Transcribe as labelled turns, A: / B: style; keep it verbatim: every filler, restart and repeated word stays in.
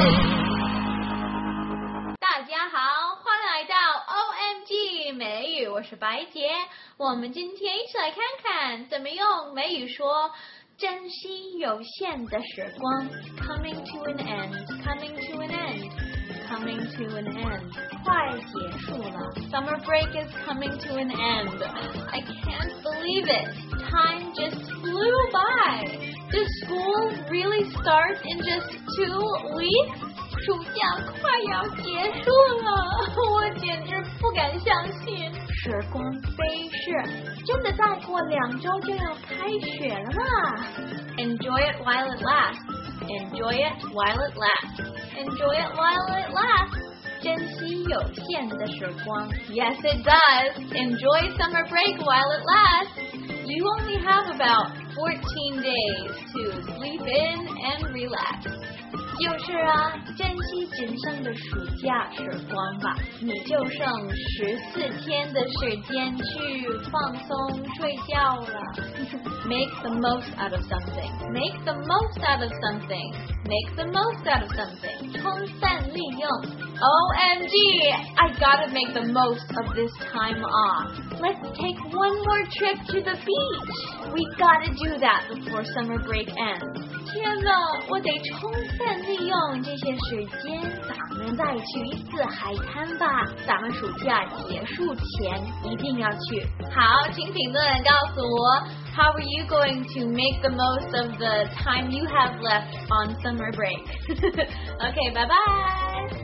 A: 大家好，欢迎来到 O M G 美语，我是白洁。我们今天一起来看看怎么用美语说珍惜有限的时光 coming to an end, coming to an end, coming to an end 快结束了 Summer break is coming to an end. I can't believe it. Time just flew by. Does school really start in just two weeks? 暑假快要结束了，我简直不敢相信。时光飞逝，真的再过两周就要开学了嘛 Enjoy it while it lasts. Enjoy it while it lasts. Enjoy it while it lasts. 珍惜有限的时光 Yes, it does. Enjoy summer break while it lasts. You only have about fourteen days to sleep in and relax.就是啊，珍惜仅剩的暑假时光吧，你就剩十四天的时间去放松睡觉了。Make the most out of something. Make the most out of something. Make the most out of something. 充分利用。O M G, I gotta make the most of this time off. Let's take one more trip to the beach. We gotta do that before summer break ends. 天哪，我得充分利用这些时间，咱们再去一次海滩吧。咱们暑假结束前一定要去。好，请评论告诉我 How are you going to make the most of the time you have left on summer break? Okay, bye bye.